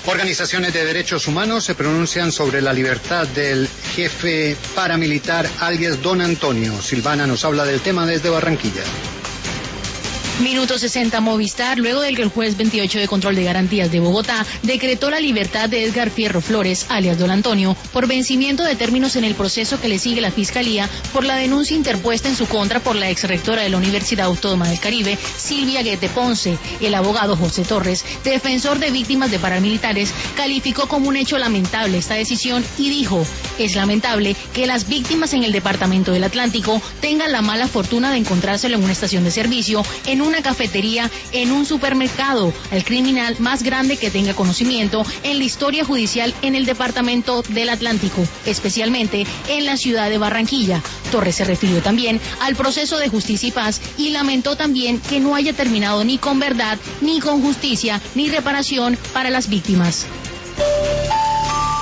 Organizaciones de derechos humanos se pronuncian sobre la libertad del jefe paramilitar alias Don Antonio. Silvana nos habla del tema desde Barranquilla. Minuto 60 Movistar, luego del que el juez 28 de control de garantías de Bogotá decretó la libertad de Edgar Fierro Flores, alias Don Antonio, por vencimiento de términos en el proceso que le sigue la Fiscalía por la denuncia interpuesta en su contra por la exrectora de la Universidad Autónoma del Caribe, Silvia Guete Ponce. El abogado José Torres, defensor de víctimas de paramilitares, calificó como un hecho lamentable esta decisión y dijo: es lamentable que las víctimas en el departamento del Atlántico tengan la mala fortuna de encontrárselo en una estación de servicio, en una cafetería, en un supermercado, al criminal más grande que tenga conocimiento en la historia judicial en el departamento del Atlántico, especialmente en la ciudad de Barranquilla. Torres se refirió también al proceso de justicia y paz y lamentó también que no haya terminado ni con verdad, ni con justicia, ni reparación para las víctimas.